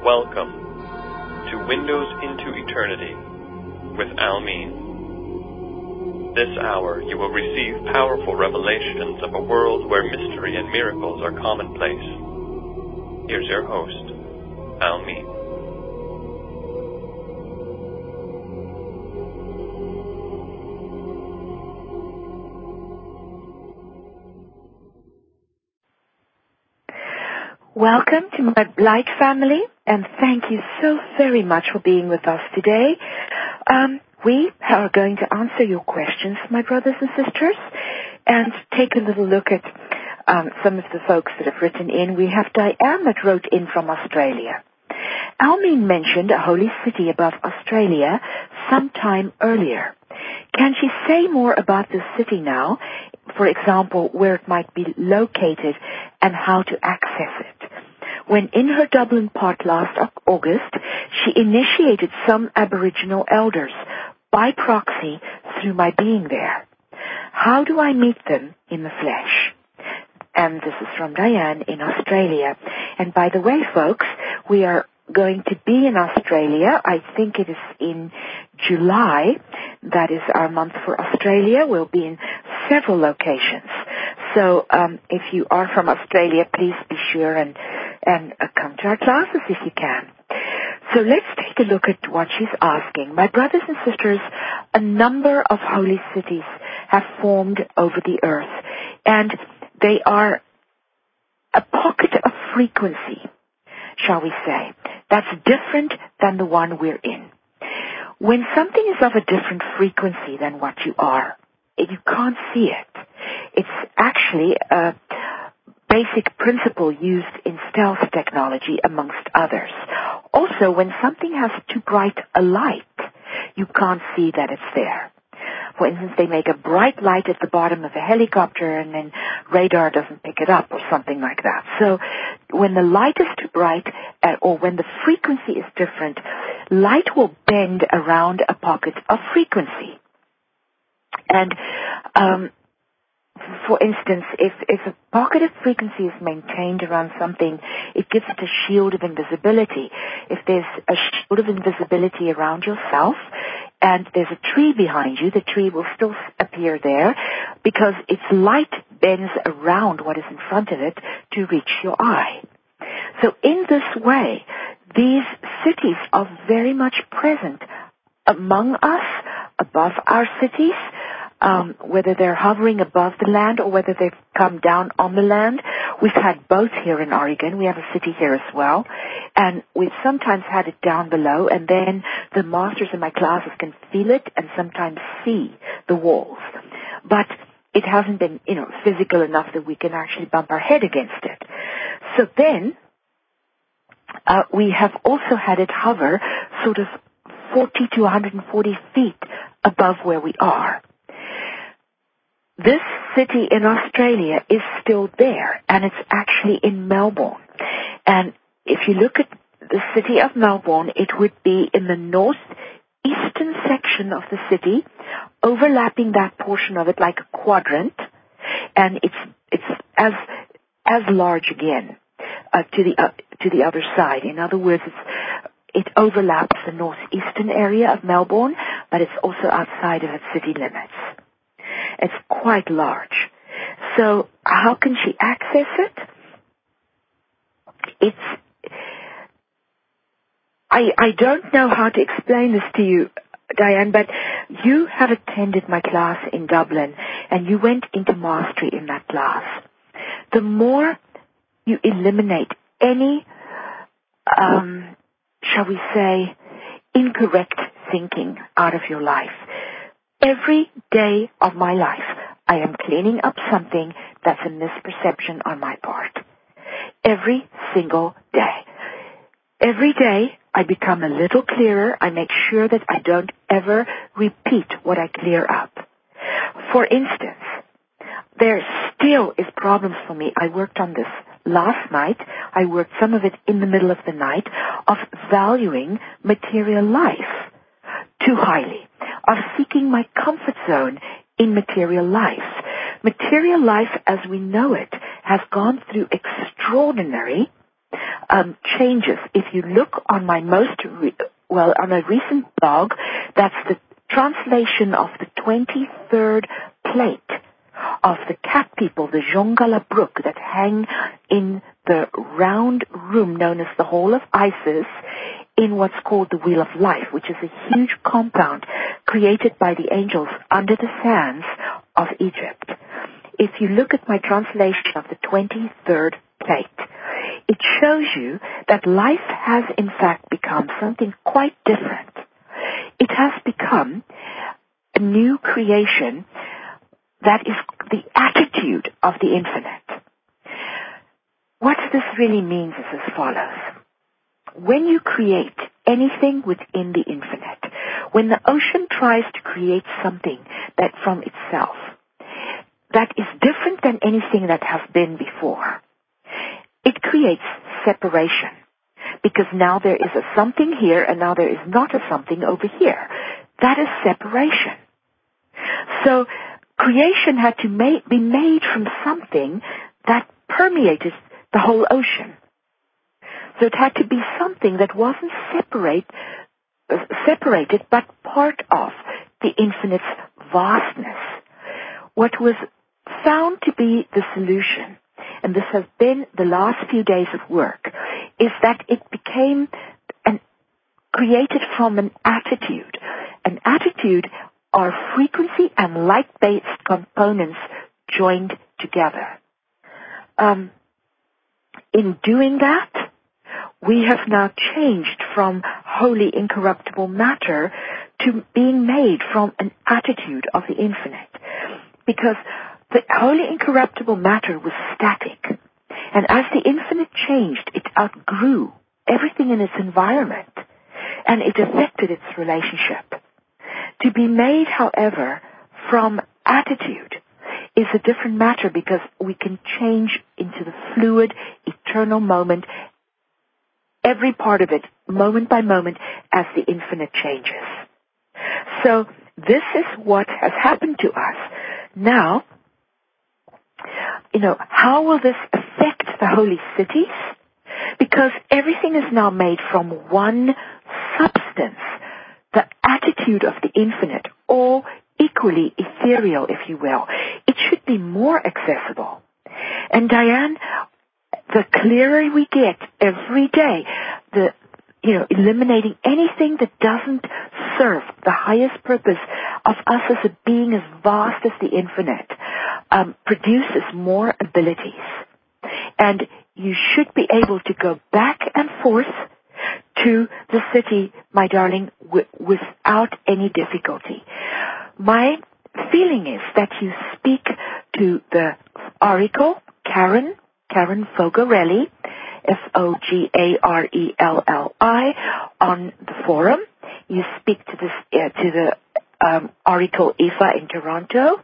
Welcome to Windows into Eternity with Almin. This hour you will receive powerful revelations of a world where mystery and miracles are commonplace. Here's your host, Almin. Welcome to my Light family, and thank you so very much for being with us today. We are going to answer your questions, my brothers and sisters, and take a little look at some of the folks that have written in. We have Diane that wrote in from Australia. Almin mentioned a holy city above Australia sometime earlier. Can she say more about this city now? For example, where it might be located and how to access it. When in her Dublin part last August, she initiated some Aboriginal elders by proxy through my being there. How do I meet them in the flesh? And this is from Diane in Australia. And by the way, folks, we are going to be in Australia. I think it is in July. That is our month for Australia. We'll be in several locations. So if you are from Australia, please be sure and come to our classes if you can. So let's take a look at what she's asking. My brothers and sisters, a number of holy cities have formed over the earth, and they are a pocket of frequency, shall we say, that's different than the one we're in. When something is of a different frequency than what you are, you can't see it. It's actually a basic principle used in stealth technology, amongst others. Also, when something has too bright a light, you can't see that it's there. For instance, they make a bright light at the bottom of a helicopter and then radar doesn't pick it up or something like that. So when the light is too bright or when the frequency is different, light will bend around a pocket of frequency. And for instance, if a pocket of frequency is maintained around something, it gives it a shield of invisibility. If there's a shield of invisibility around yourself and there's a tree behind you, the tree will still appear there because its light bends around what is in front of it to reach your eye. So in this way, these cities are very much present among us, above our cities, whether they're hovering above the land or whether they've come down on the land. We've had both here in Oregon. We have a city here as well. And we've sometimes had it down below, and then the masters in my classes can feel it and sometimes see the walls. But it hasn't been, physical enough that we can actually bump our head against it. So then, we have also had it hover sort of 40 to 140 feet above where we are. This city in Australia is still there, and it's actually in Melbourne. And if you look at the city of Melbourne, it would be in the northeastern section of the city, overlapping that portion of it like a quadrant, and it's as large again to the other side. In other words, it overlaps the northeastern area of Melbourne, but it's also outside of its city limits. It's quite large. So how can she access it? I don't know how to explain this to you, Diane, but you have attended my class in Dublin, and you went into mastery in that class. The more you eliminate any, shall we say, incorrect thinking out of your life, every day of my life, I am cleaning up something that's a misperception on my part. Every single day. Every day, I become a little clearer. I make sure that I don't ever repeat what I clear up. For instance, there still is problems for me. I worked on this last night. I worked some of it in the middle of the night, of valuing material life too highly, of seeking my comfort zone in material life. Material life as we know it has gone through extraordinary changes. If you look on my on a recent blog, that's the translation of the 23rd plate of the cat people, the Jongalabrook, that hang in the round room known as the Hall of Isis in what's called the Wheel of Life, which is a huge compound created by the angels under the sands of Egypt. If you look at my translation of the 23rd plate, it shows you that life has in fact become something quite different. It has become a new creation that is the attitude of the infinite. What this really means is as follows. When you create anything within the infinite, when the ocean tries to create something that from itself, that is different than anything that has been before, it creates separation. Because now there is a something here and now there is not a something over here. That is separation. So creation had to be made from something that permeated the whole ocean. So it had to be something that wasn't separated but part of the infinite's vastness. What was found to be the solution, and this has been the last few days of work, is that it became created from an attitude. An attitude are frequency and light-based components joined together. In doing that, we have now changed from wholly incorruptible matter to being made from an attitude of the infinite. Because the wholly incorruptible matter was static. And as the infinite changed, it outgrew everything in its environment. And it affected its relationship. To be made, however, from attitude is a different matter because we can change into the fluid, eternal moment, every part of it, moment by moment, as the infinite changes. So this is what has happened to us. Now, how will this affect the holy cities? Because everything is now made from one substance, the attitude of the infinite, all equally ethereal, if you will. It should be more accessible. And Diane, the clearer we get every day, eliminating anything that doesn't serve the highest purpose of us as a being as vast as the infinite, produces more abilities. And you should be able to go back and forth to the city, my darling, without any difficulty. My feeling is that you speak to the oracle, Karen Fogarelli, Fogarelli, on the forum. You speak to the oracle Ifa in Toronto.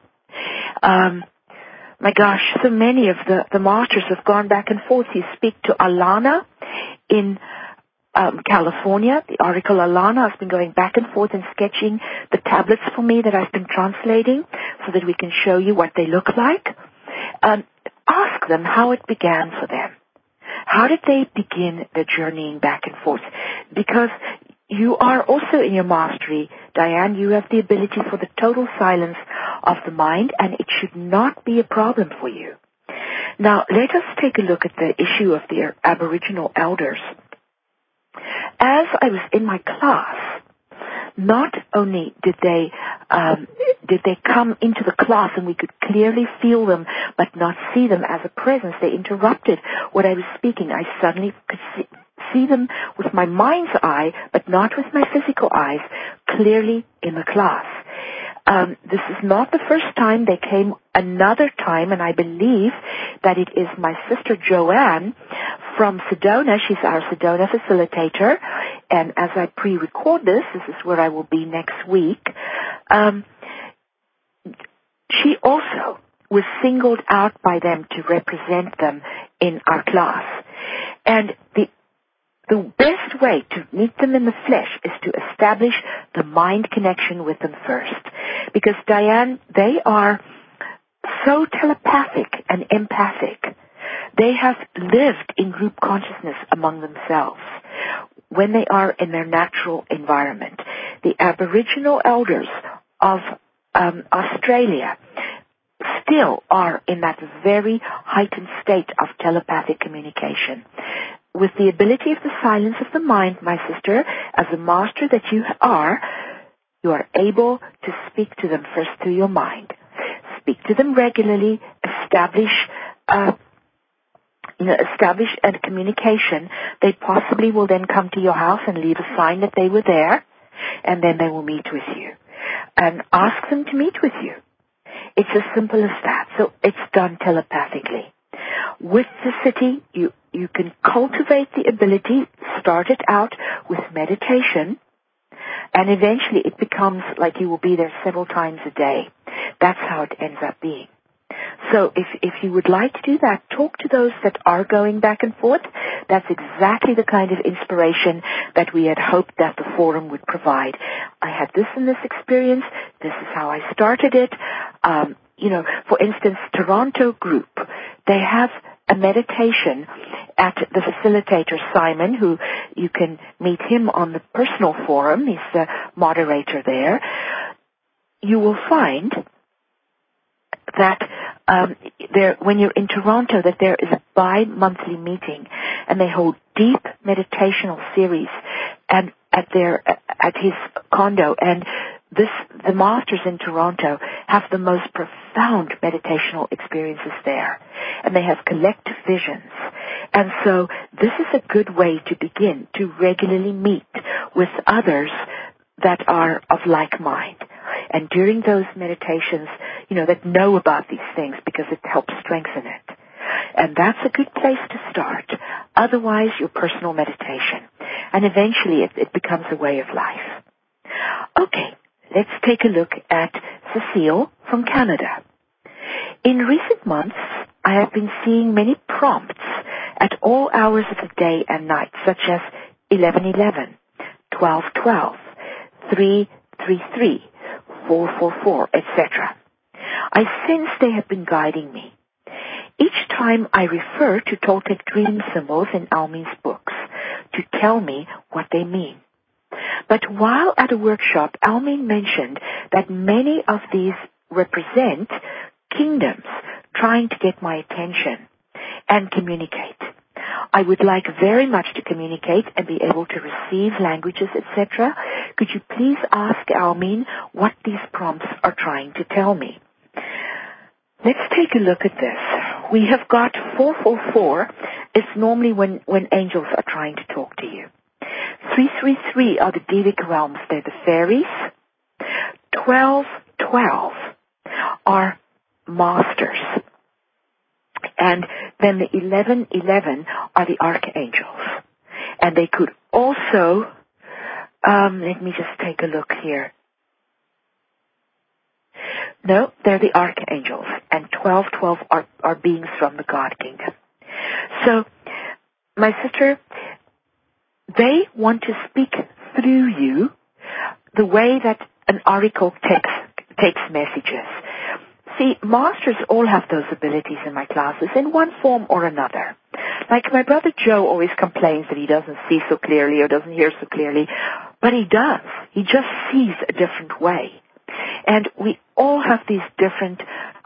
My gosh, so many of the masters have gone back and forth. You speak to Alana in California. The oracle Alana has been going back and forth and sketching the tablets for me that I've been translating so that we can show you what they look like. Ask them how it began for them. How did they begin their journeying back and forth? Because you are also in your mastery, Diane, you have the ability for the total silence of the mind, and it should not be a problem for you. Now, let us take a look at the issue of the Aboriginal elders. As I was in my class, not only did they come into the class and we could clearly feel them but not see them as a presence, they interrupted what I was speaking. I suddenly could see them with my mind's eye but not with my physical eyes clearly in the class. This is not the first time. They came another time, and I believe that it is my sister Joanne from Sedona. She's our Sedona facilitator, and as I pre-record this is where I will be next week. She also was singled out by them to represent them in our class. And the best way to meet them in the flesh is to establish the mind connection with them first. Because, Diane, they are so telepathic and empathic they have lived in group consciousness among themselves when they are in their natural environment. The Aboriginal elders of Australia still are in that very heightened state of telepathic communication. With the ability of the silence of the mind, my sister, as a master that you are able to speak to them first through your mind. Speak to them regularly, establish a communication. They possibly will then come to your house and leave a sign that they were there, and then they will meet with you. And ask them to meet with you. It's as simple as that. So it's done telepathically. With the city, you can cultivate the ability, start it out with meditation, and eventually it becomes like you will be there several times a day. That's how it ends up being. So if you would like to do that, talk to those that are going back and forth. That's exactly the kind of inspiration that we had hoped that the forum would provide. I had this and this experience. This is how I started it. For instance, Toronto group, they have a meditation at the facilitator, Simon, who you can meet him on the personal forum. He's the moderator there. You will find that when you're in Toronto, that there is a bi-monthly meeting, and they hold deep meditational series and at his condo. And the masters in Toronto have the most profound meditational experiences there, and they have collective visions. And so this is a good way to begin to regularly meet with others that are of like mind. And during those meditations, that know about these things, because it helps strengthen it. And that's a good place to start. Otherwise, your personal meditation. And eventually it becomes a way of life. Okay, let's take a look at Cecile from Canada. In recent months, I have been seeing many prompts at all hours of the day and night, such as 1111, 1212, 333, 444, etc. I sense they have been guiding me. Each time I refer to Toltec dream symbols in Almin's books to tell me what they mean. But while at a workshop, Almin mentioned that many of these represent kingdoms trying to get my attention and communicate. I would like very much to communicate and be able to receive languages, etc. Could you please ask Almin what these prompts are trying to tell me? Let's take a look at this. We have got 444. It's normally when angels are trying to talk to you. 333 are the Devic realms. They're the fairies. 1212 are masters. And then the 1111 are the archangels. And they could also, let me just take a look here. No, they're the archangels. And 1212 are beings from the God Kingdom. So, my sister, they want to speak through you the way that an oracle takes messages. See, masters all have those abilities in my classes in one form or another. Like my brother Joe always complains that he doesn't see so clearly or doesn't hear so clearly, but he does. He just sees a different way. And we all have these different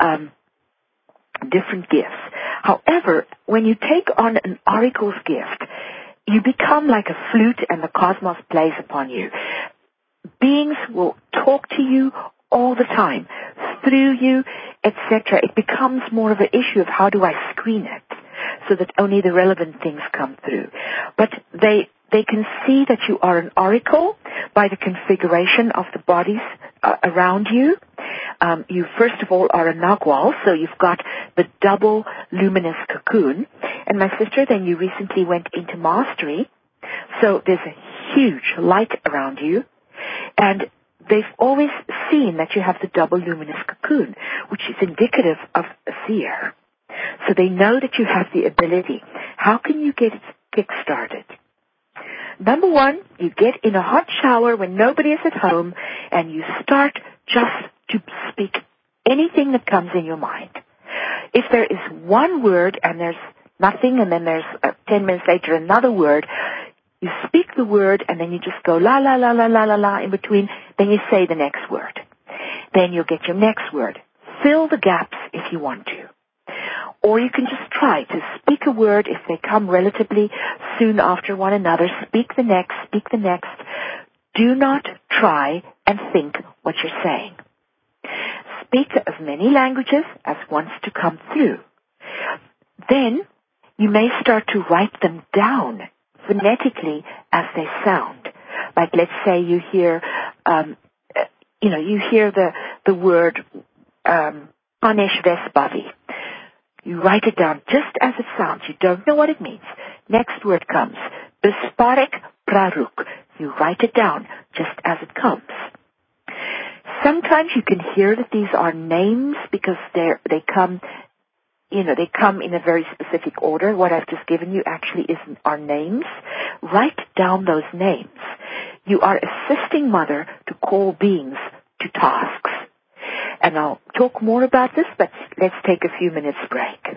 gifts. However, when you take on an oracle's gift, you become like a flute and the cosmos plays upon you. Beings will talk to you all the time, through you, etc. It becomes more of an issue of how do I screen it so that only the relevant things come through. But they can see that you are an oracle by the configuration of the bodies around you. You first of all are a Nagual, so you've got the double luminous cocoon. And my sister, then you recently went into mastery, so there's a huge light around you. And they've always seen that you have the double luminous cocoon, which is indicative of a seer. So they know that you have the ability. How can you get it kick-started? Number one, you get in a hot shower when nobody is at home, and you start just to speak anything that comes in your mind. If there is one word and there's nothing, and then there's 10 minutes later another word. You speak the word, and then you just go la, la, la, la, la, la, la in between. Then you say the next word. Then you'll get your next word. Fill the gaps if you want to. Or you can just try to speak a word if they come relatively soon after one another. Speak the next, speak the next. Do not try and think what you're saying. Speak as many languages as wants to come through. Then you may start to write them down phonetically as they sound. Like, let's say you hear, you hear the word Anesh Vespavi. You write it down just as it sounds. You don't know what it means. Next word comes, Besparek Praruk. You write it down just as it comes. Sometimes you can hear that these are names because they come in a very specific order. What I've just given you actually are names. Write down those names. You are assisting Mother to call beings to tasks. And I'll talk more about this, but let's take a few minutes break.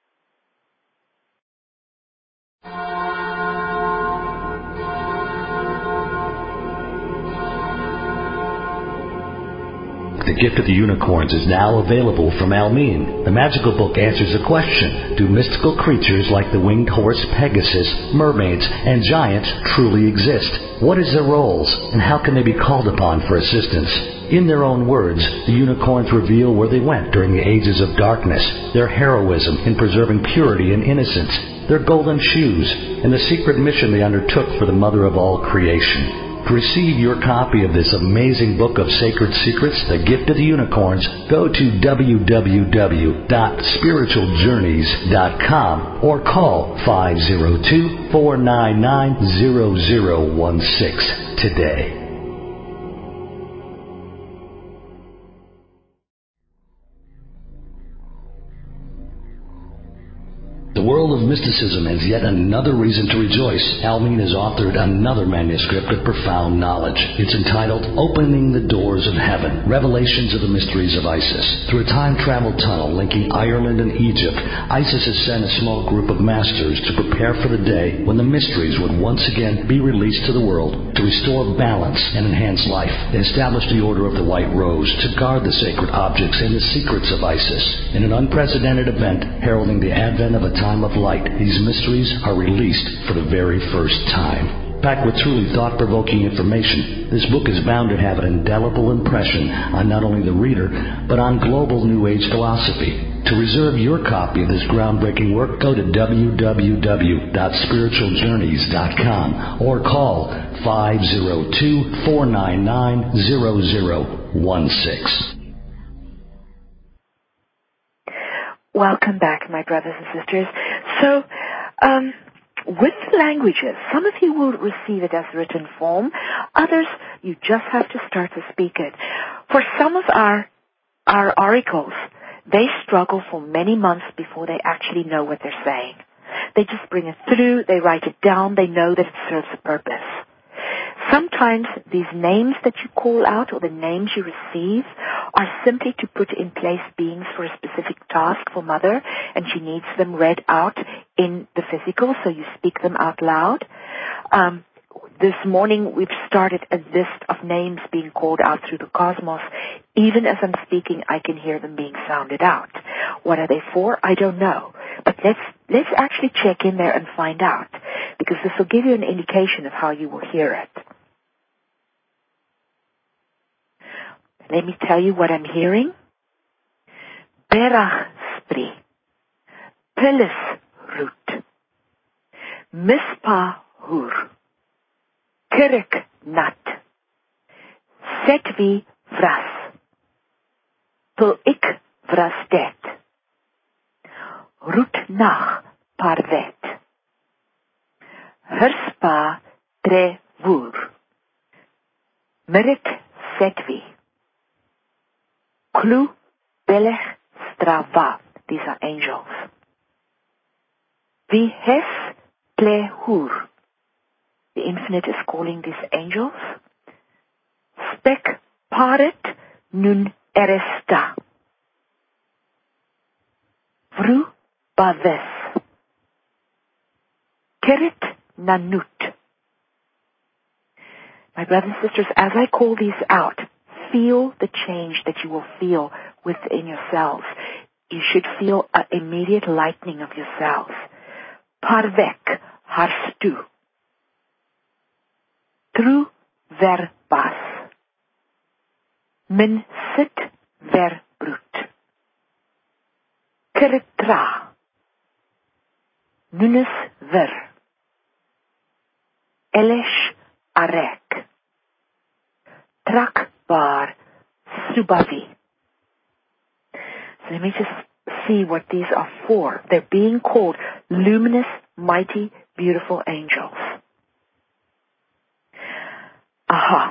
The Gift of the Unicorns is now available from Almin. The magical book answers the question, do mystical creatures like the winged horse Pegasus, mermaids, and giants truly exist? What is their roles, and how can they be called upon for assistance? In their own words, the unicorns reveal where they went during the ages of darkness, their heroism in preserving purity and innocence, their golden shoes, and the secret mission they undertook for the mother of all creation. To receive your copy of this amazing book of sacred secrets, The Gift of the Unicorns, go to www.spiritualjourneys.com or call 502-499-0016 today. The world of mysticism has yet another reason to rejoice. Almin has authored another manuscript of profound knowledge. It's entitled Opening the Doors of Heaven, Revelations of the Mysteries of Isis. Through a time-travel tunnel linking Ireland and Egypt, Isis has sent a small group of masters to prepare for the day when the mysteries would once again be released to the world to restore balance and enhance life. They established the Order of the White Rose to guard the sacred objects and the secrets of Isis. In an unprecedented event heralding the advent of a time of light, these mysteries are released for the very first time. Packed with truly thought-provoking information, this book is bound to have an indelible impression on not only the reader, but on global New Age philosophy. To reserve your copy of this groundbreaking work, go to www.spiritualjourneys.com or call 502-499-0016. Welcome back, my brothers and sisters. So, with languages, some of you will receive it as written form. Others, you just have to start to speak it. For some of our oracles, they struggle for many months before they actually know what they're saying. They just bring it through, they write it down, they know that it serves a purpose. Sometimes these names that you call out or the names you receive are simply to put in place beings for a specific task for Mother, and she needs them read out in the physical, so you speak them out loud. This morning we've started a list of names being called out through the cosmos. Even as I'm speaking, I can hear them being sounded out. What are they for? I don't know. But let's actually check in there and find out, because this will give you an indication of how you will hear it. Let me tell you what I'm hearing. Berach Spri, Pilis Root, Mispa Hur, Kirk Nat, Setvi Vras, Tul Ik Vrasdet, Root Nach Parvet, Herspa Tre Vur, Merik Setvi, Klu Belech Strava. These are angels. Vihes Plehur. The Infinite is calling these angels. Spek Paret Nun Eresta. Vru Baves. Kirit Nanut. My brothers and sisters, as I call these out, feel the change that you will feel within yourselves. You should feel an immediate lightening of your cells. Parvek harstu. Tru verbas. Min sit verbrut. Kiritra. Nunes ver. Elish arek. Trakbar subavi. So let me just see what these are for. They're being called luminous, mighty, beautiful angels. Aha.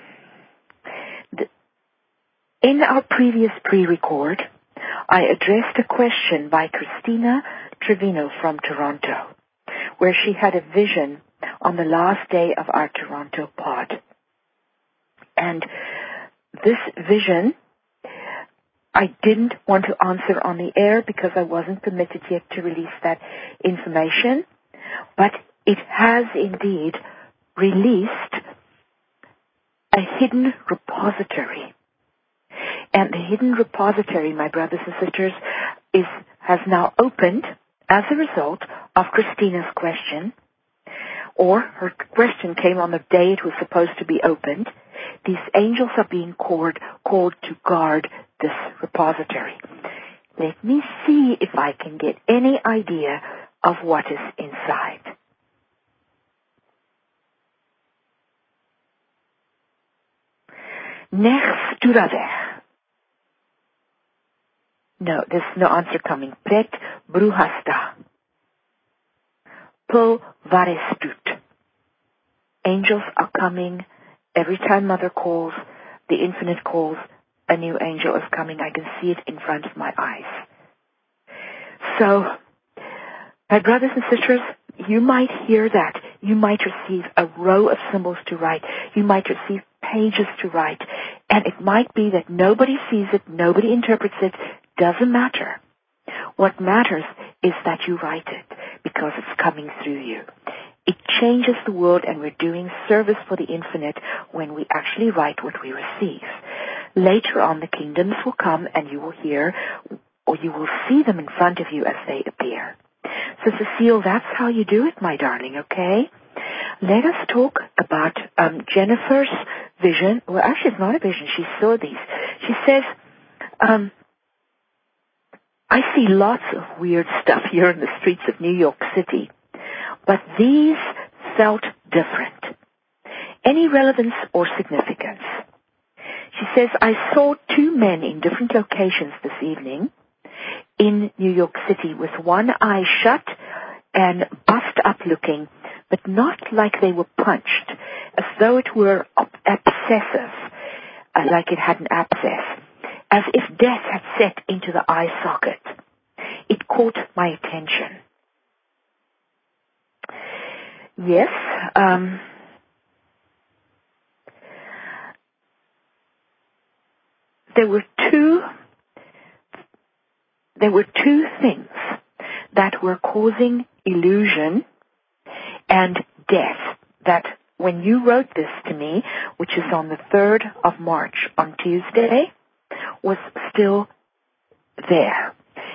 In our previous pre-record, I addressed a question by Christina Trevino from Toronto, where she had a vision on the last day of our Toronto pod. And this vision, I didn't want to answer on the air because I wasn't permitted yet to release that information, but it has indeed released a hidden repository. And the hidden repository, my brothers and sisters, has now opened as a result of Christina's question, or her question came on the day it was supposed to be opened. These angels are being called to guard this repository. Let me see if I can get any idea of what is inside. Nech sturavech. No, there's no answer coming. Pret bruhasta. Pul varestut. Angels are coming. Every time Mother calls, the Infinite calls, a new angel is coming. I can see it in front of my eyes. So, my brothers and sisters, you might hear that. You might receive a row of symbols to write. You might receive pages to write. And it might be that nobody sees it, nobody interprets it. Doesn't matter. What matters is that you write it because it's coming through you. It changes the world, and we're doing service for the Infinite when we actually write what we receive. Later on, the kingdoms will come and you will hear, or you will see them in front of you as they appear. So, Cecile, that's how you do it, my darling, okay? Let us talk about Jennifer's vision. Well, actually, it's not a vision. She saw these. She says, I see lots of weird stuff here in the streets of New York City, but these felt different. Any relevance or significance? She says, I saw two men in different locations this evening in New York City with one eye shut and buffed up looking, but not like they were punched, as though it were abscessive, like it had an abscess, as if death had set into the eye socket. It caught my attention. Yes, there were two things that were causing illusion and death that when you wrote this to me, which is on the 3rd of March on Tuesday, was still there.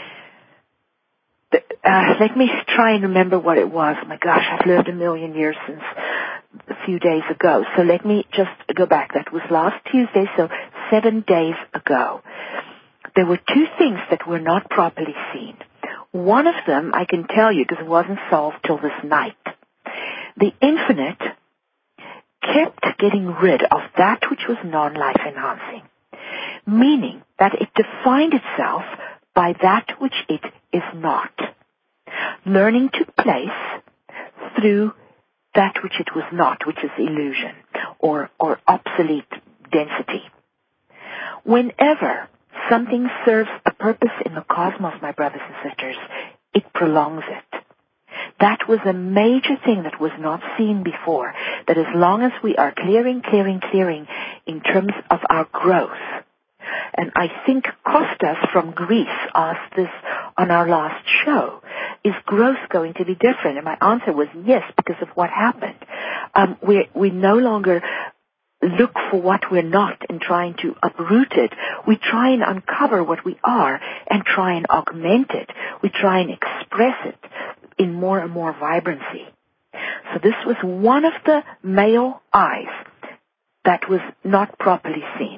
Let me try and remember what it was. Oh my gosh, I've lived a million years since a few days ago. So let me just go back. That was last Tuesday, so 7 days ago. There were two things that were not properly seen. One of them, I can tell you, because it wasn't solved till this night. The Infinite kept getting rid of that which was non-life enhancing, meaning that it defined itself by that which it is not. Learning took place through that which it was not, which is illusion or obsolete density. Whenever something serves a purpose in the cosmos, my brothers and sisters, it prolongs it. That was a major thing that was not seen before, that as long as we are clearing in terms of our growth, and I think Kostas from Greece asked this on our last show, Is growth going to be different? And my answer was yes, because of what happened. We no longer look for what we're not and trying to uproot it. We try and uncover what we are and try and augment it. We try and express it in more and more vibrancy. So this was one of the male eyes that was not properly seen.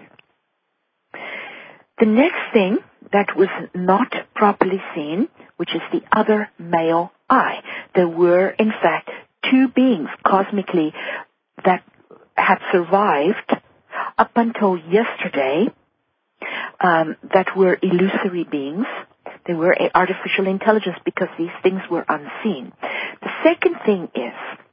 The next thing that was not properly seen, which is the other male eye. There were, in fact, two beings cosmically that had survived up until yesterday that were illusory beings. They were artificial intelligence because these things were unseen. The second thing is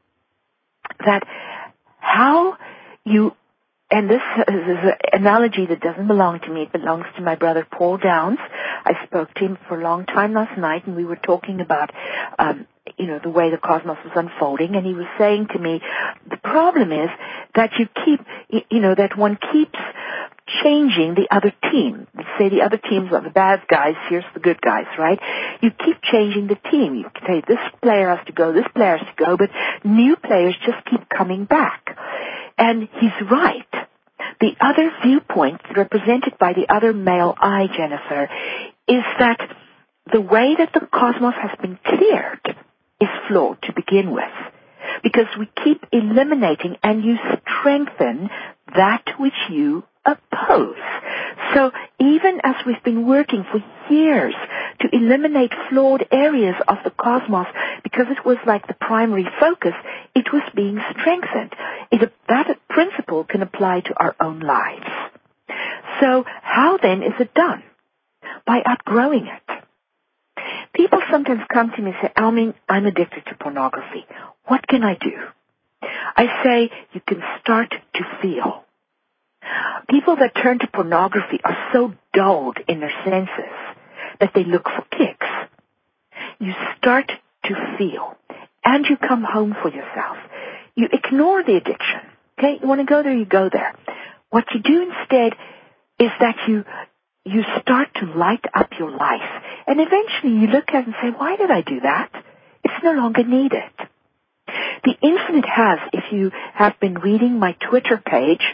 that how you, and this is an analogy that doesn't belong to me, it belongs to my brother Paul Downs. I spoke to him for a long time last night, and we were talking about, the way the cosmos was unfolding, and he was saying to me, the problem is that you keep, that one keeps changing the other team. Say the other teams are the bad guys, here's the good guys, right? You keep changing the team. You say this player has to go, this player has to go, but new players just keep coming back. And he's right. The other viewpoint represented by the other male eye, Jennifer, is that the way that the cosmos has been cleared is flawed to begin with. Because we keep eliminating and you strengthen that which you oppose. So even as we've been working for years to eliminate flawed areas of the cosmos, because it was like the primary focus, it was being strengthened. That principle can apply to our own lives. So how then is it done? By outgrowing it. People sometimes come to me and say, Almin, I'm addicted to pornography. What can I do? I say, you can start to feel. People that turn to pornography are so dulled in their senses that they look for kicks. You start to feel, and you come home for yourself. You ignore the addiction. Okay, you want to go there, you go there. What you do instead is that you start to light up your life. And eventually you look at it and say, why did I do that? It's no longer needed. The infinite has, if you have been reading my Twitter page,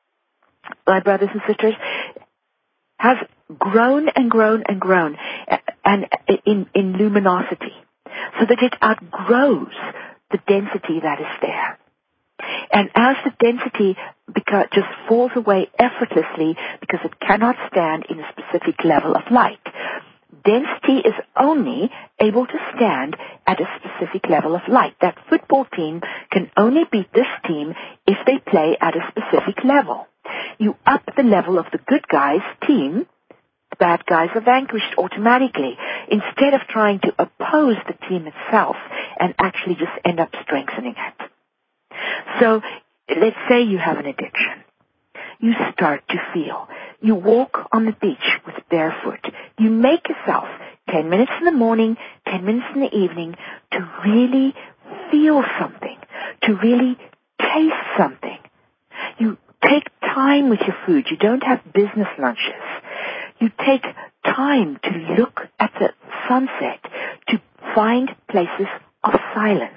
my brothers and sisters, has grown and grown and grown and in luminosity so that it outgrows the density that is there. And as the density just falls away effortlessly because it cannot stand in a specific level of light, density is only able to stand at a specific level of light. That football team can only beat this team if they play at a specific level. You up the level of the good guys' team, the bad guys are vanquished automatically, instead of trying to oppose the team itself and actually just end up strengthening it. So, let's say you have an addiction. You start to feel. You walk on the beach with barefoot. You make yourself 10 minutes in the morning, 10 minutes in the evening to really feel something, to really taste something. You take time with your food. You don't have business lunches. You take time to look at the sunset, to find places of silence.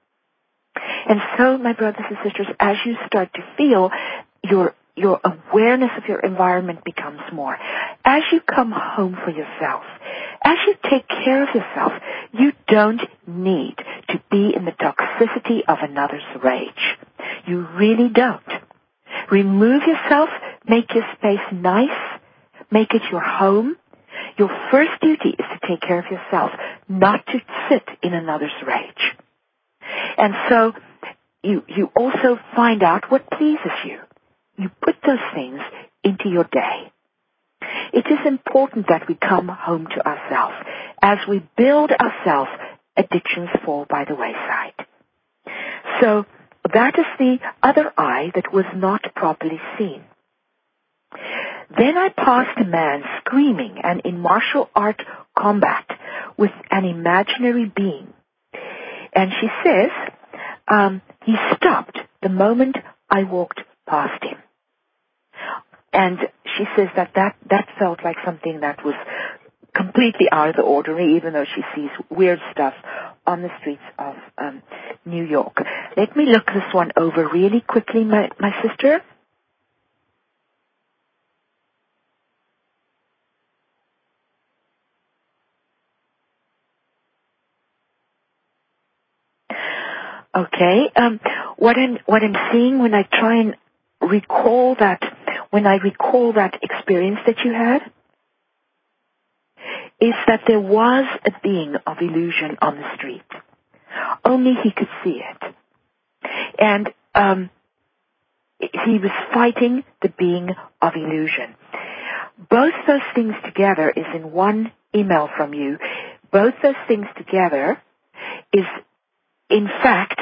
And so, my brothers and sisters, as you start to feel, your awareness of your environment becomes more. As you come home for yourself, as you take care of yourself, you don't need to be in the toxicity of another's rage. You really don't. Remove yourself, make your space nice, make it your home. Your first duty is to take care of yourself, not to sit in another's rage. And so, you also find out what pleases you. You put those things into your day. It is important that we come home to ourselves. As we build ourselves, addictions fall by the wayside. So that is the other eye that was not properly seen. Then I passed a man screaming and in martial art combat with an imaginary being. And she says, he stopped the moment I walked past him. And she says that felt like something that was completely completely out of the ordinary, even though she sees weird stuff on the streets of New York. Let me look this one over really quickly, my sister. Okay. What I'm seeing when I try and recall that experience that you had, is that there was a being of illusion on the street. Only he could see it. And he was fighting the being of illusion. Both those things together is in one email from you. Both those things together is, in fact,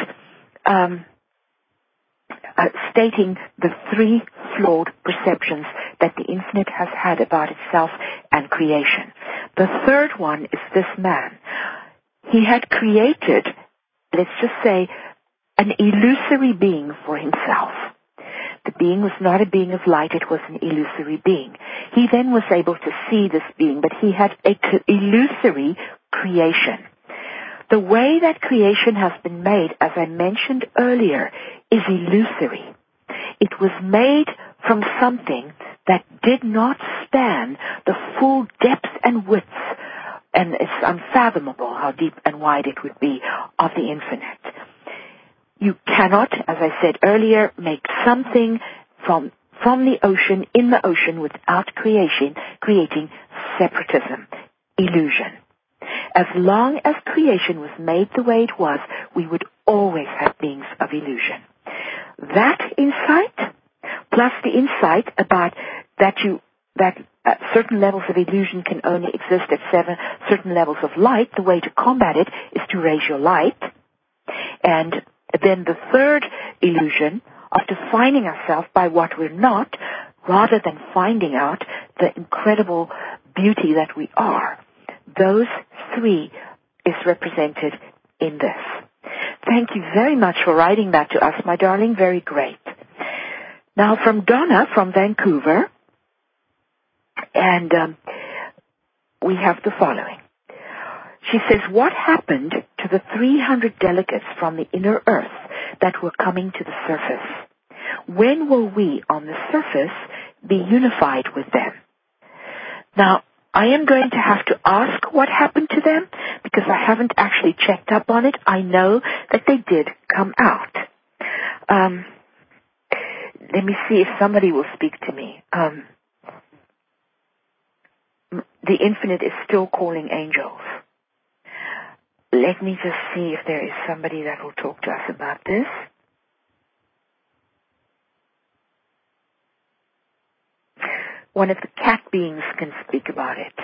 stating the three flawed perceptions that the infinite has had about itself and creation. The third one is this man. He had created, let's just say, an illusory being for himself. The being was not a being of light, it was an illusory being. He then was able to see this being, but he had an illusory creation. The way that creation has been made, as I mentioned earlier, is illusory. It was made from something that did not span the full depth and width, and it's unfathomable how deep and wide it would be, of the infinite. You cannot, as I said earlier, make something from the ocean, in the ocean, without creating separatism, illusion. As long as creation was made the way it was, we would always have beings of illusion. That insight, plus the insight about that certain levels of illusion can only exist at certain levels of light, the way to combat it is to raise your light. And then the third illusion of defining ourselves by what we're not, rather than finding out the incredible beauty that we are. Those three is represented in this. Thank you very much for writing that to us, my darling. Very great. Now from Donna from Vancouver, and we have the following. She says, what happened to the 300 delegates from the inner earth that were coming to the surface? When will we on the surface be unified with them? Now, I am going to have to ask what happened to them because I haven't actually checked up on it. I know that they did come out. Let me see if somebody will speak to me. The infinite is still calling angels. Let me just see if there is somebody that will talk to us about this. One of the cat beings can speak about it.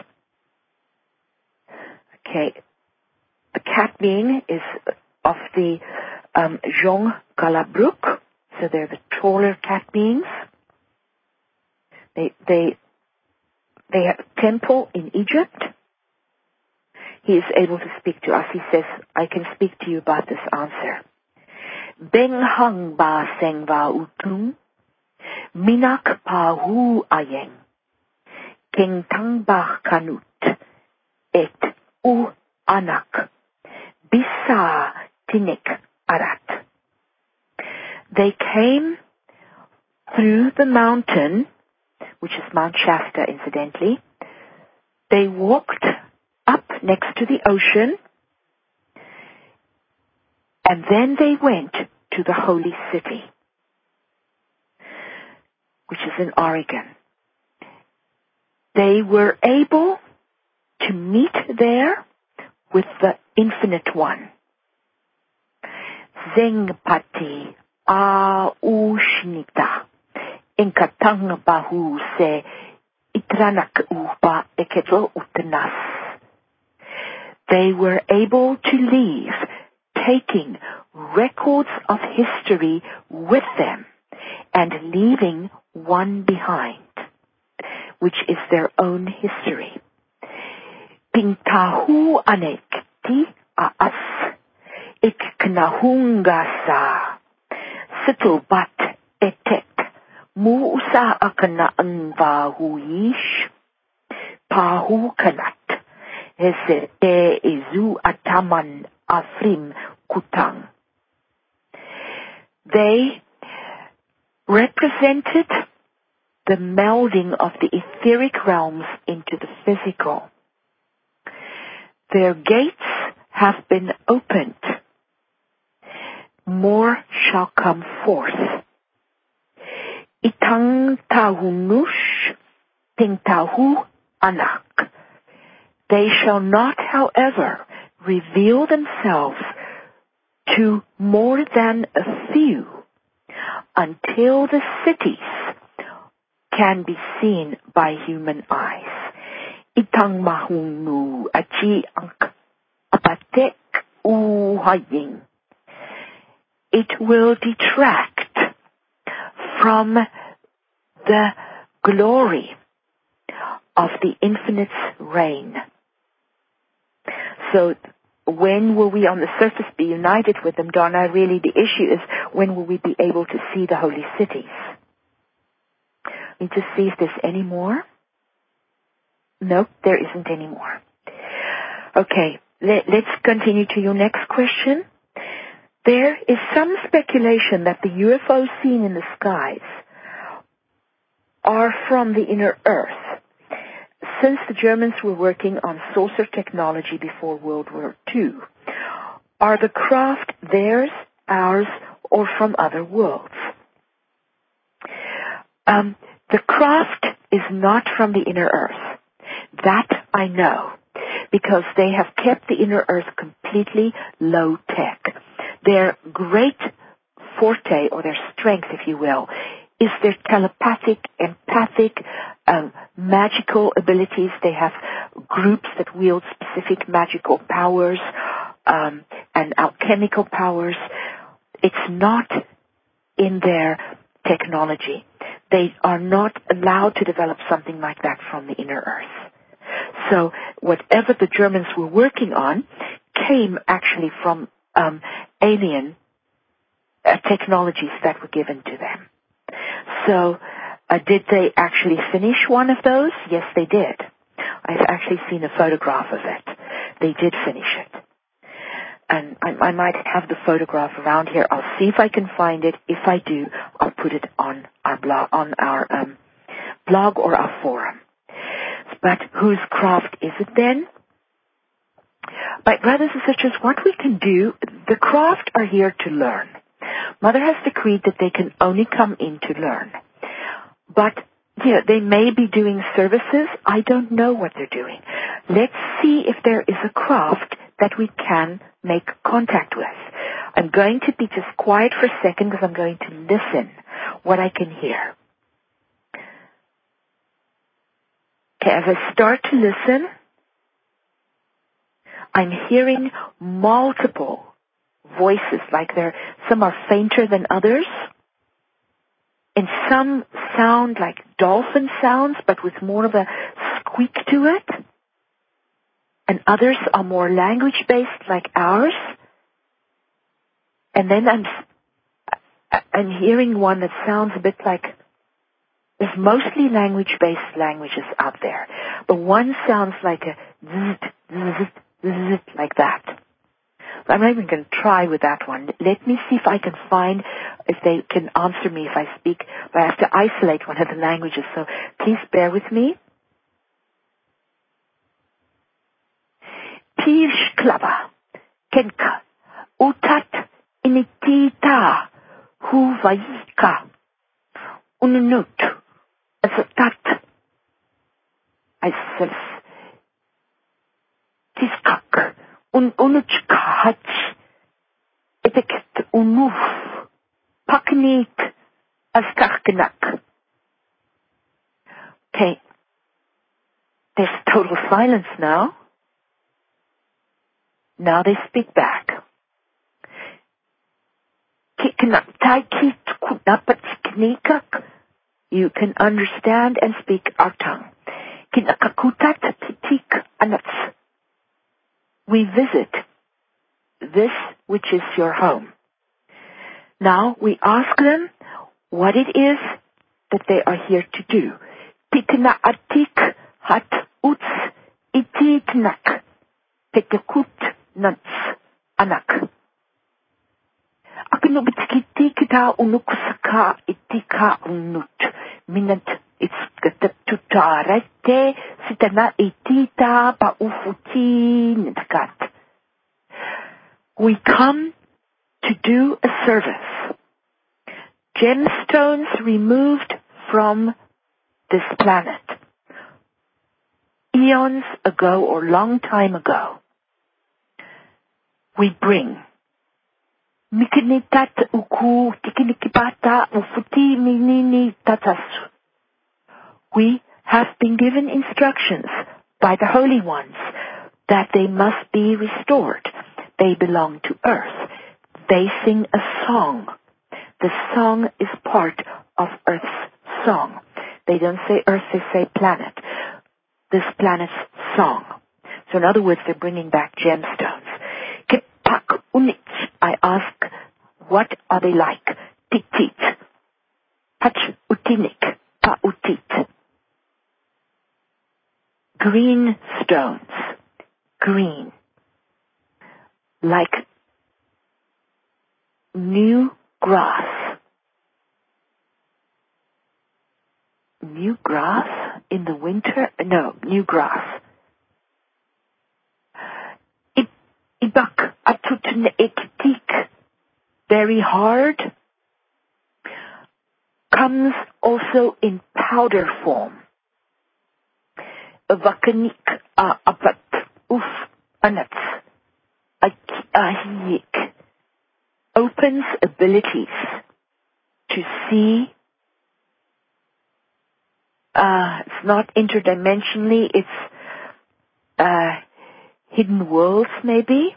Okay. The cat being is of the Jong Galabruk, so they're the taller cat beings. They have a temple in Egypt. He is able to speak to us. He says, I can speak to you about this answer. Beng hang ba seng va utung, minak pa hu ayeng, king tang ba kanut, et u anak, bisa tinik arat. They came through the mountain, which is Mount Shasta, incidentally. They walked up next to the ocean, and then they went to the holy city, which is in Oregon. They were able to meet there with the Infinite One. Zengpati a ushnita inkatang bahu se itranak upa eketro utnas. They were able to leave, taking records of history with them and leaving one behind, which is their own history. Pintahu anekti aas iknahungasa situlbat etek muusa akana anvahuish pahu kanat hesete izu ataman afrim kutang. They represented the melding of the etheric realms into the physical. Their gates have been opened. More shall come forth. Itang tahunush ting tahu anak. They shall not, however, reveal themselves to more than a few until the cities can be seen by human eyes. Itang mahunu achi ang apatek uhaying. It will detract from the glory of the infinite's reign. So when will we on the surface be united with them, Donna? Really the issue is when will we be able to see the holy cities? Need to see if there's any more. Nope, there isn't any more. Okay, let's continue to your next question. There is some speculation that the UFOs seen in the skies are from the inner Earth. Since the Germans were working on saucer technology before World War II, are the craft theirs, ours, or from other worlds? The craft is not from the inner Earth. That I know, because they have kept the inner Earth completely low-tech. Their great forte, or their strength, if you will, is their telepathic, empathic, magical abilities. They have groups that wield specific magical powers and alchemical powers. It's not in their technology. They are not allowed to develop something like that from the inner Earth. So whatever the Germans were working on came actually from alien technologies that were given to them. So did they actually finish one of those? Yes, they did. I've actually seen a photograph of it. They did finish it. And I might have the photograph around here. I'll see if I can find it. If I do, I'll put it on our blog or our forum. But whose craft is it then? My brothers and sisters, what we can do, the craft are here to learn. Mother has decreed that they can only come in to learn. But yeah, they may be doing services. I don't know what they're doing. Let's see if there is a craft that we can make contact with. I'm going to be just quiet for a second because I'm going to listen what I can hear. Okay, as I start to listen, I'm hearing multiple voices, like some are fainter than others, and some sound like dolphin sounds, but with more of a squeak to it, and others are more language-based, like ours. And then I'm hearing one that sounds a bit like, there's mostly language-based languages out there, but one sounds like a zzz, zzz, zzz, like that. I'm not even going to try with that one. Let me see if I can find, if they can answer me if I speak, but I have to isolate one of the languages, so please bear with me. Pishklava, Kenka, Utat, Initita, Huvayika, Ununut, Asatat, Aisels, Tiskak, Unuchkach, Etiket Unuf, Paknik, Askachkenak. Okay. There's total silence now. Now they speak back. You can understand and speak our tongue. We visit this which is your home. Now we ask them what it is that they are here to do. Petekut nuts anak. Akinubitskiti kita unukusaka itika unut. Minat itskatatutarete sitana itita pa ufuti nitakat. We come to do a service. Gemstones removed from this planet. Eons ago or long time ago. We bring. Mikinitat uku tikinikipata ufuti minini tatasu. We have been given instructions by the holy ones that they must be restored. They belong to earth. They sing a song. The song is part of Earth's song. They don't say earth, they say planet. This planet's song. So in other words, they're bringing back gemstones. Kipak unich. I ask, what are they like? Titit. Hach utinik. Pa utit. Green stones. Green. Like new grass. New grass in the winter? No, new grass. Ibak atutne ekitik, very hard, comes also in powder form. Vakanik apat uf anats ahiyik opens abilities to see. It's not interdimensionally, it's hidden worlds maybe.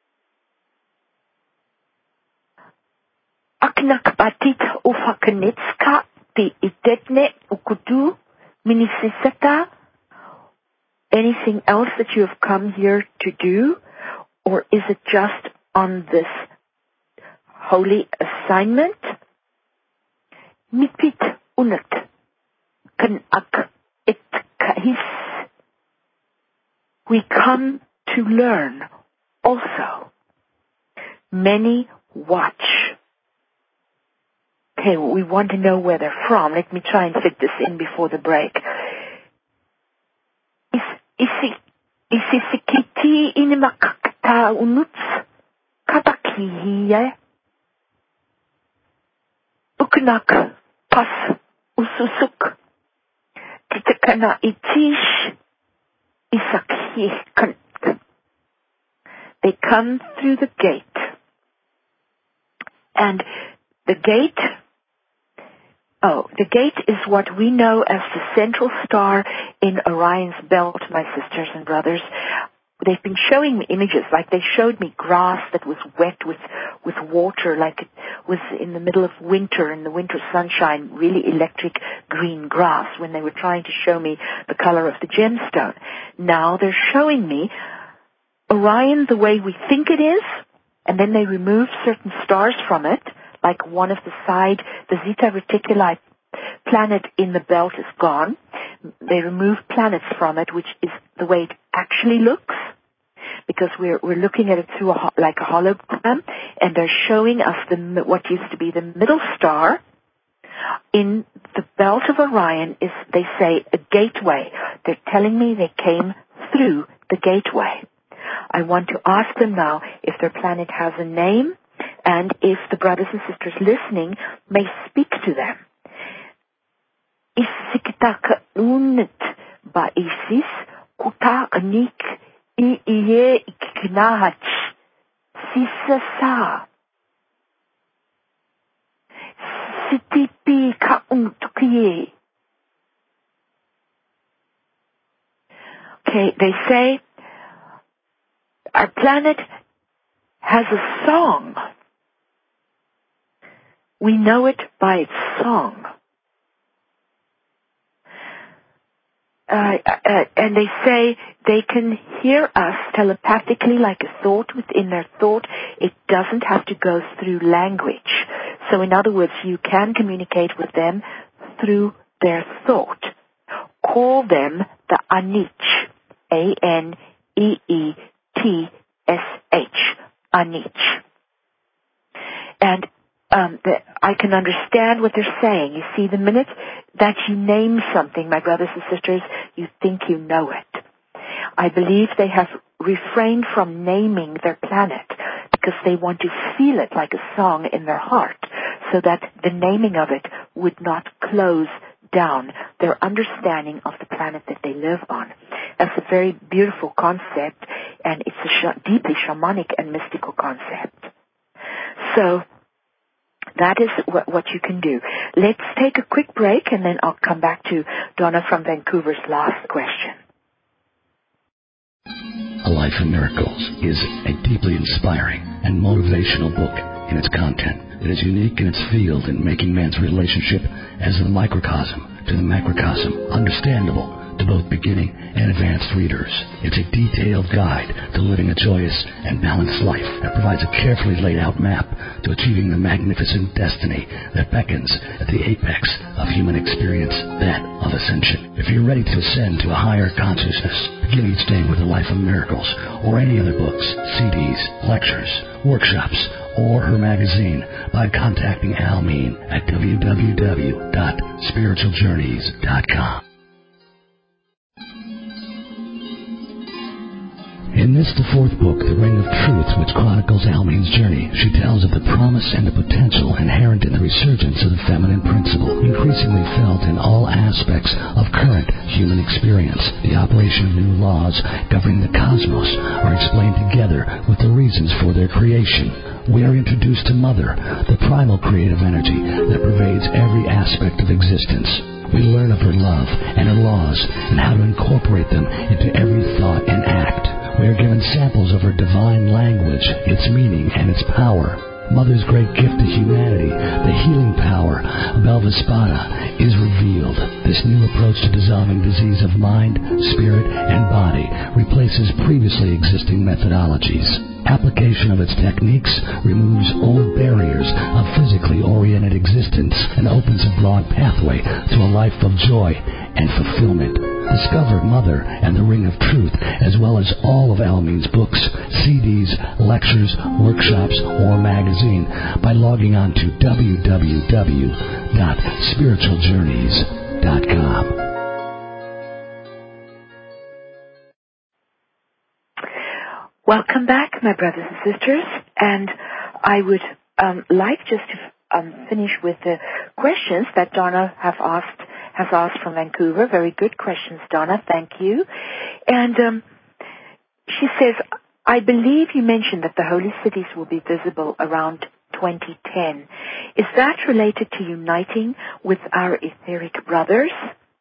Aknak batit ufakanitska ti itetne ukutu minisisata. Anything else that you have come here to do? Or is it just on this holy assignment? Mipit unat. We come to learn also. Many watch. Okay, we want to know where they're from. Let me try and fit this in before the break. Isisikiti inimakakta unuts katakiye uknak pas ususuk titakana itish isakhi. They come through the gate. And the gate is what we know as the central star in Orion's belt, my sisters and brothers. They've been showing me images, like they showed me grass that was wet with water, like it was in the middle of winter, in the winter sunshine, really electric green grass, when they were trying to show me the color of the gemstone. Now they're showing me Orion the way we think it is, and then they remove certain stars from it, like one of the side, the Zeta Reticuli planet in the belt is gone. They remove planets from it, which is the way it actually looks, because we're looking at it through like a hologram, and they're showing us what used to be the middle star in the belt of Orion is, they say, a gateway. They're telling me they came through the gateway. I want to ask them now if their planet has a name, and if the brothers and sisters listening may speak to them. Isikitaka unit ba isis kutanik iye iknahach sisasa sitipi ka untukiye. Okay, they say our planet has a song. We know it by its song. And they say they can hear us telepathically like a thought within their thought. It doesn't have to go through language. So in other words, you can communicate with them through their thought. Call them the Anich, A-N-E-E-T-H. Anich. And I can understand what they're saying. You see, the minute that you name something, my brothers and sisters, you think you know it. I believe they have refrained from naming their planet because they want to feel it like a song in their heart, so that the naming of it would not close down their understanding of the planet that they live on. That's a very beautiful concept, and it's a deeply shamanic and mystical concept. So that is what you can do. Let's take a quick break, and then I'll come back to Donna from Vancouver's last question. A Life in Miracles is a deeply inspiring and motivational book in its content. It is unique in its field in making man's relationship as the microcosm to the macrocosm understandable to both beginning and advanced readers. It's a detailed guide to living a joyous and balanced life that provides a carefully laid out map to achieving the magnificent destiny that beckons at the apex of human experience, that of ascension. If you're ready to ascend to a higher consciousness, begin each day with A Life of Miracles or any other books, CDs, lectures, workshops, or her magazine by contacting Almeen at www.spiritualjourneys.com. In this, the fourth book, The Ring of Truth, which chronicles Almeen's journey, she tells of the promise and the potential inherent in the resurgence of the feminine principle, increasingly felt in all aspects of current human experience. The operation of new laws governing the cosmos are explained together with the reasons for their creation. We are introduced to Mother, the primal creative energy that pervades every aspect of existence. We learn of her love and her laws and how to incorporate them into every thought and act. We are given samples of her divine language, its meaning, and its power. Mother's great gift to humanity, the healing power of Belvespada, is revealed. This new approach to dissolving disease of mind, spirit, and body replaces previously existing methodologies. Application of its techniques removes old barriers of physically oriented existence and opens a broad pathway to a life of joy and fulfillment. Discover Mother and the Ring of Truth, as well as all of Almeen's books, CDs, lectures, workshops, or magazine by logging on to www.spiritualjourneys.com. Welcome back, my brothers and sisters, and I would like just to finish with the questions that Donna has asked from Vancouver. Very good questions, Donna. Thank you. And she says, I believe you mentioned that the holy cities will be visible around 2010. Is that related to uniting with our etheric brothers?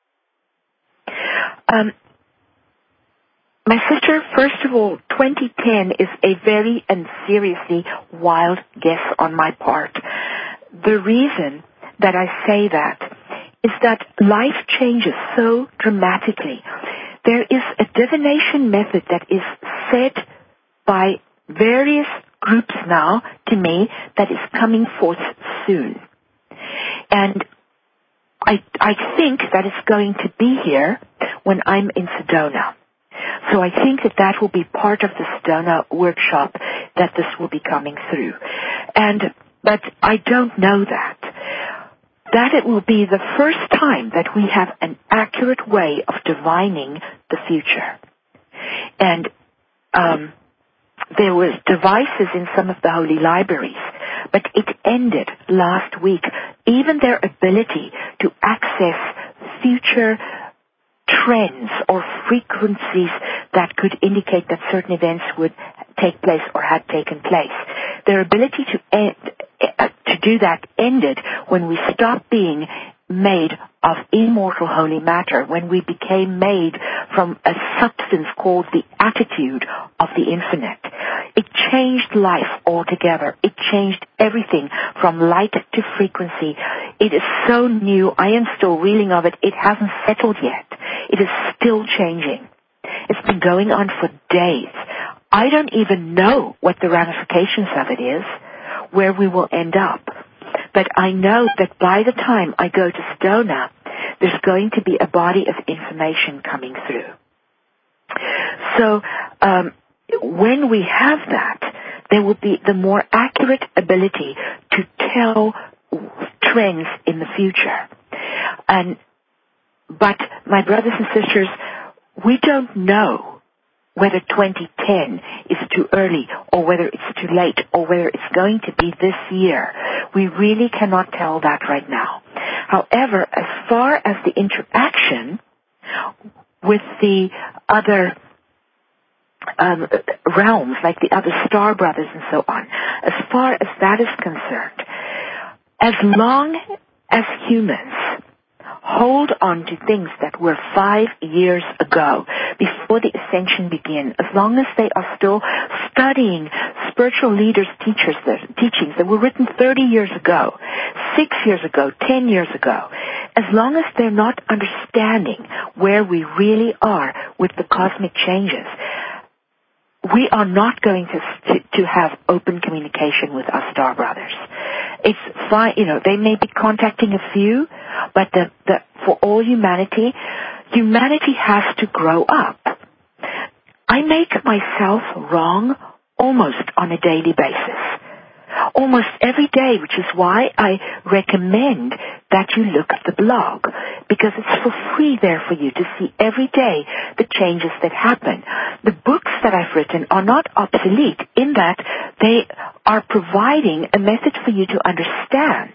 My sister, first of all, 2010 is a very and seriously wild guess on my part. The reason that I say that is that life changes so dramatically. There is a divination method that is said by various groups now to me that is coming forth soon. And I think that it's going to be here when I'm in Sedona. So I think that will be part of the Sedona workshop, that this will be coming through. But I don't know that. That it will be the first time that we have an accurate way of divining the future. And there was devices in some of the holy libraries, but it ended last week. Even their ability to access future trends or frequencies that could indicate that certain events would take place or had taken place. Their ability to do that ended when we stopped being made of immortal holy matter, when we became made from a substance called the attitude of the infinite. It changed life altogether. It changed everything from light to frequency. It is so new. I am still reeling of it. It hasn't settled yet. It is still changing. It's been going on for days. I don't even know what the ramifications of it is, where we will end up. But I know that by the time I go to Sedona, there's going to be a body of information coming through. So when we have that, there will be the more accurate ability to tell trends in the future. But my brothers and sisters, we don't know whether 2010 is too early or whether it's too late or whether it's going to be this year. We really cannot tell that right now. However, as far as the interaction with the other realms, like the other star brothers and so on, as far as that is concerned, as long as humans hold on to things that were 5 years ago, before the ascension began, as long as they are still studying spiritual leaders' teachings that were written 30 years ago, 6 years ago, 10 years ago, as long as they're not understanding where we really are with the cosmic changes, we are not going to have open communication with our star brothers. It's fine, they may be contacting a few, but for all humanity has to grow up. I make myself wrong almost on a daily basis. Almost every day, which is why I recommend that you look at the blog, because it's for free there for you to see every day the changes that happen. The books that I've written are not obsolete in that they are providing a method for you to understand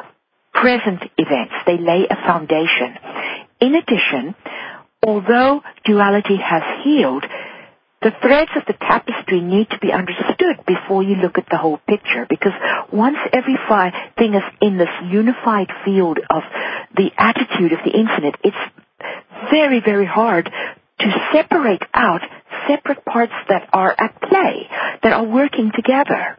present events. They lay a foundation. In addition, although duality has healed, the threads of the tapestry need to be understood before you look at the whole picture, because once every thing is in this unified field of the attitude of the infinite, it's very, very hard to separate out separate parts that are at play, that are working together.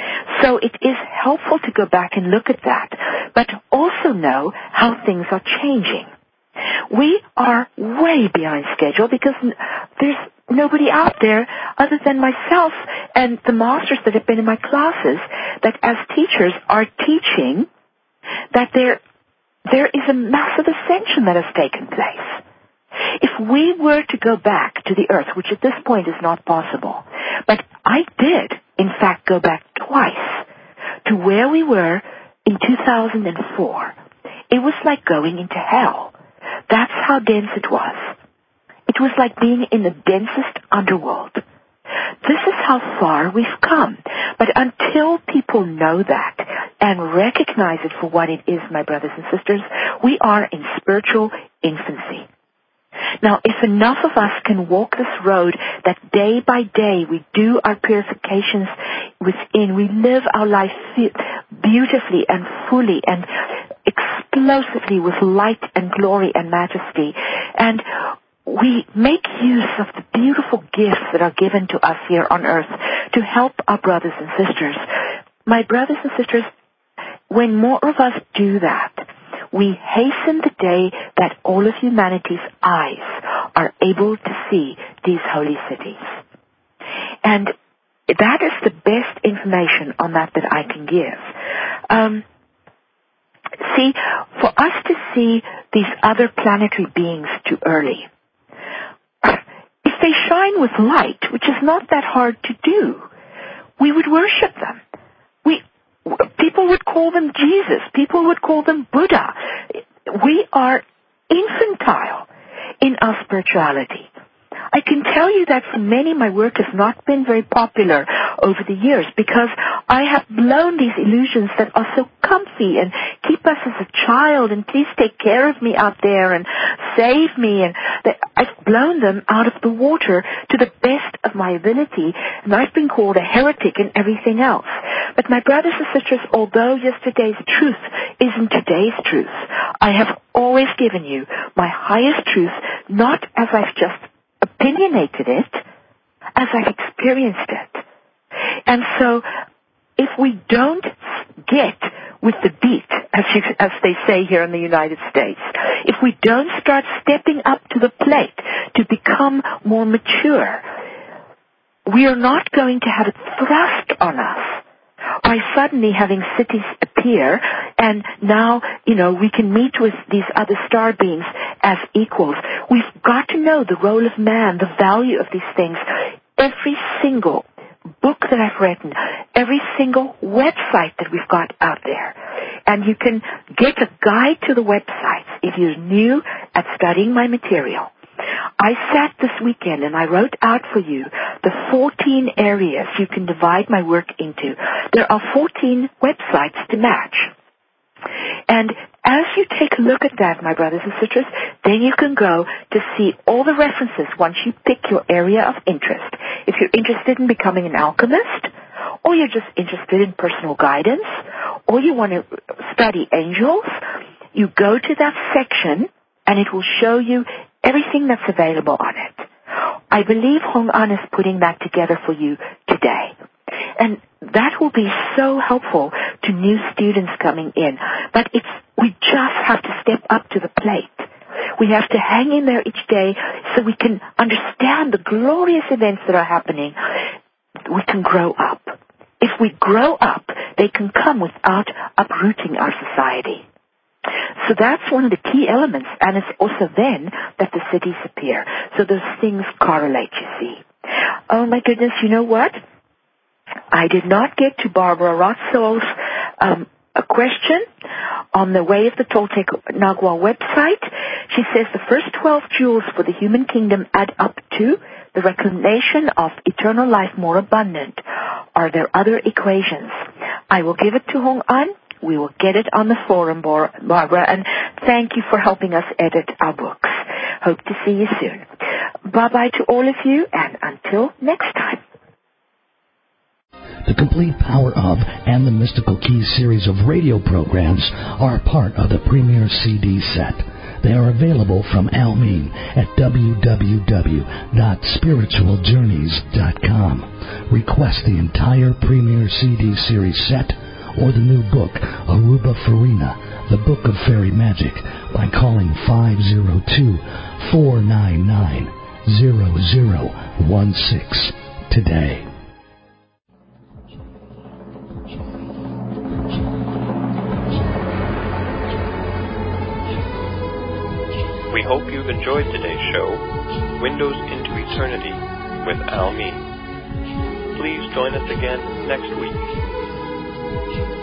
So it is helpful to go back and look at that, but also know how things are changing. We are way behind schedule because there's nobody out there other than myself and the masters that have been in my classes that as teachers are teaching that there is a massive ascension that has taken place. If we were to go back to the earth, which at this point is not possible, but I did, in fact, go back twice to where we were in 2004, it was like going into hell. That's how dense it was. It was like being in the densest underworld. This is how far we've come. But until people know that and recognize it for what it is, my brothers and sisters, we are in spiritual infancy. Now, if enough of us can walk this road that day by day we do our purifications within, we live our life beautifully and fully and explosively with light and glory and majesty, and we make use of the beautiful gifts that are given to us here on earth to help our brothers and sisters. My brothers and sisters, when more of us do that, we hasten the day that all of humanity's eyes are able to see these holy cities. And that is the best information on that I can give. See, for us to see these other planetary beings too early, if they shine with light, which is not that hard to do, we would worship them. People would call them Jesus. People would call them Buddha. We are infantile in our spirituality. I can tell you that for many, my work has not been very popular over the years because I have blown these illusions that are so comfy and keep us as a child and please take care of me out there and save me. And I've blown them out of the water to the best of my ability, and I've been called a heretic and everything else. But my brothers and sisters, although yesterday's truth isn't today's truth, I have always given you my highest truth, not as I've just opinionated it, as I've experienced it. And so, if we don't get with the beat, as they say here in the United States, if we don't start stepping up to the plate to become more mature, we are not going to have it thrust on us by suddenly having cities appear, and now, we can meet with these other star beings as equals. We've got to know the role of man, the value of these things every single book that I've written, every single website that we've got out there. And you can get a guide to the websites if you're new at studying my material. I sat this weekend and I wrote out for you the 14 areas you can divide my work into. There are 14 websites to match. And as you take a look at that, my brothers and sisters, then you can go to see all the references once you pick your area of interest. If you're interested in becoming an alchemist, or you're just interested in personal guidance, or you want to study angels, you go to that section and it will show you everything that's available on it. I believe Hong An is putting that together for you today. And that will be so helpful to new students coming in. But we just have to step up to the plate. We have to hang in there each day so we can understand the glorious events that are happening. We can grow up. If we grow up, they can come without uprooting our society. So that's one of the key elements, and it's also then that the cities appear. So those things correlate, you see. Oh my goodness, you know what? I did not get to Barbara Rothsol's a question on the Way of the Toltec Nagua website. She says the first 12 jewels for the human kingdom add up to the reclamation of eternal life more abundant. Are there other equations? I will give it to Hong An. We will get it on the forum, Barbara, and thank you for helping us edit our books. Hope to see you soon. Bye-bye to all of you, and until next time. The Complete Power of and the Mystical Keys series of radio programs are part of the Premier CD set. They are available from Almin at www.spiritualjourneys.com. Request the entire Premier CD series set or the new book, Aruba Farina, The Book of Fairy Magic, by calling 502-499-0016 today. We hope you've enjoyed today's show, Windows into Eternity with Al Mean. Please join us again next week.